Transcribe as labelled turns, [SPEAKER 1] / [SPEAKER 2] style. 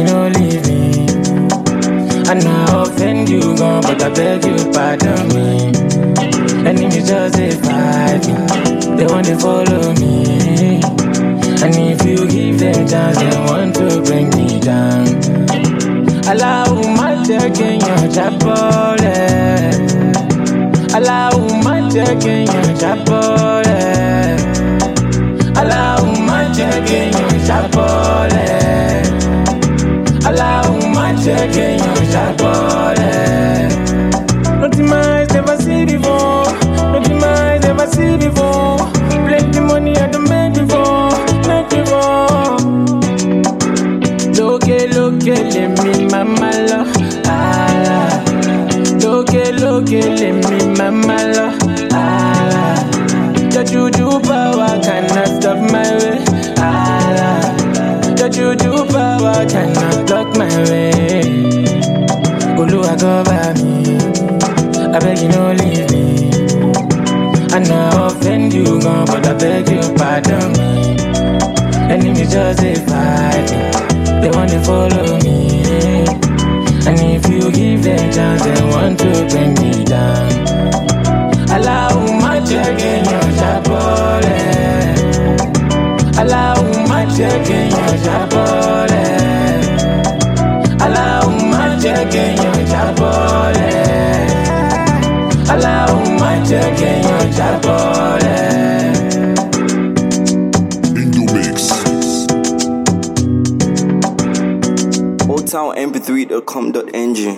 [SPEAKER 1] you no leave me. I know I offend you, gone, but I beg you pardon me. Enemies just they fight me, they want to follow me. And if you give them chance, they want to bring me down. Allow my check in your chapel. Allow my check in your chapel. Allow my check in your chapel. Allow my check in your chapel. Nothing my eyes never see before. Nothing my eyes never see before. Plenty money I don't make before. Make before. Loke, let me mama lo. Allah. Loke, let me mama lo. Allah. That juju power cannot stop my way. Allah. That juju power cannot block my way. Oluwa cover me, I beg you no leave me. I know I offend you, gone, but I beg you pardon me. Enemies just they fight me, they want to follow me. And if you give them chance, they want to bring me down. Allow my check in your chapel. Allow my check in your chapel. Allow my check in your chapel. Allow my check in your chapel.
[SPEAKER 2] Indomix.
[SPEAKER 3] OldTownMP3.com.ng